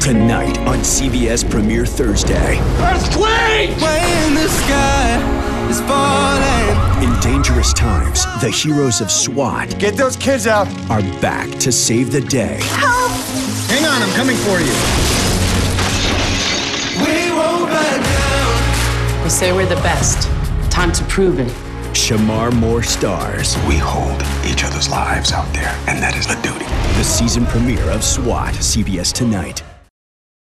Tonight on CBS Premiere Thursday. Earthquake! When the sky is falling. In dangerous times, the heroes of SWAT Get those kids out. are back to save the day. Help! Hang on, I'm coming for you. We won't back down. They say we're the best. Time to prove it. Shamar Moore stars. We hold each other's lives out there, and that is a duty. The season premiere of SWAT, CBS tonight.